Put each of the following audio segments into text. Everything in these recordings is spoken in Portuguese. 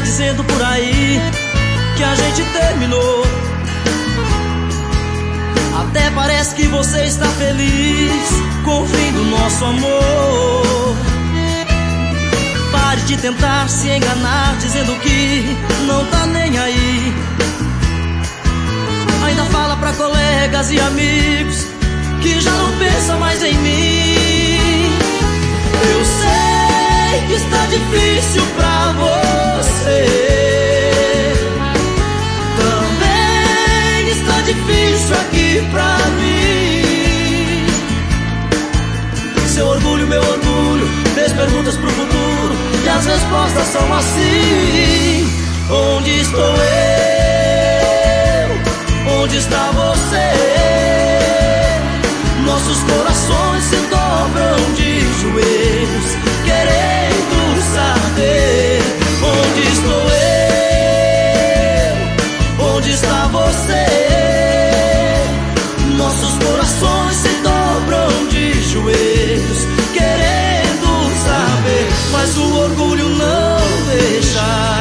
dizendo por aí que a gente terminou. Até parece que você está feliz com o fim do nosso amor. Pare de tentar se enganar dizendo que não tá nem aí. Ainda fala pra colegas e amigos que já não pensa mais em mim. Eu sei que está difícil pra você, também está difícil aqui pra mim. Seu orgulho, meu orgulho, fez perguntas pro futuro e as respostas são assim. Onde estou eu? Onde está você? Nossos corações se dobram de joelhos, querendo saber onde estou eu? Onde está você? Nossos corações se dobram de joelhos, querendo saber, mas o orgulho não deixa.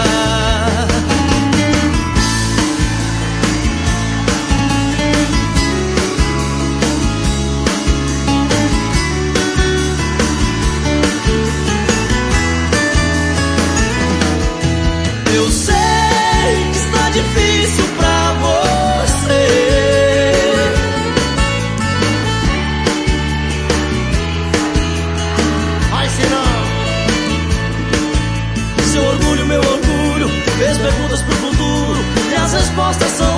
Eu sei que está difícil pra você, ai se não. Seu orgulho, meu orgulho, fez perguntas pro futuro e as respostas são